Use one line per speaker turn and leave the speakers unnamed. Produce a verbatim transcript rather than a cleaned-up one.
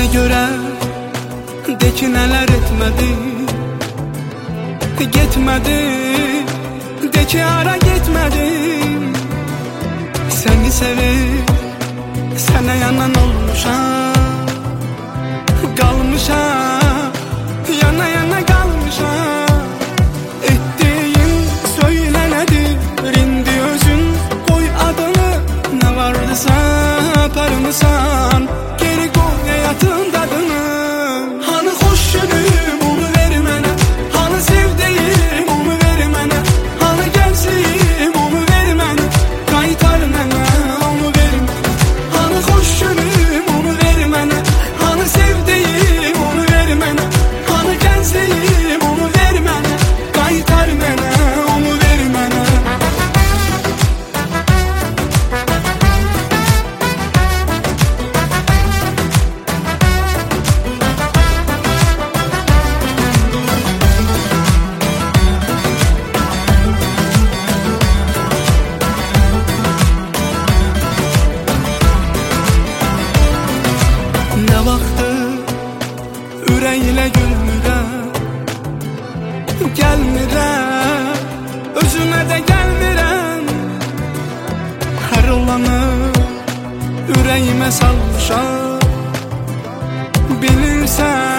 göre de ki neler etmedi, gitmedi, de ki ara gitmedim. Seni sevip sana yanan olmuşam, kalmışam, yana yana kalmışam. Ettiğin söyle nedir indi özün, koy adını, ne varsa yapar mısan, geri koy hayatın tadını. Hani hoş günüm onu ver mənə, hani sevdiğim onu ver mənə, hani gençliğim onu ver mənə, qaytar mənə onu ver mənə. Hani hoş günüm onu ver mənə, hani sevdiğim onu ver mənə, hani gençliğim onu ver mənə, qaytar mənə onu ver mənə. Ne vaxtı ürəyilə gülmürəm, gəlmirəm, özümə də gəlmirəm. Hər olanı ürəyimə salmışam, bilirsən.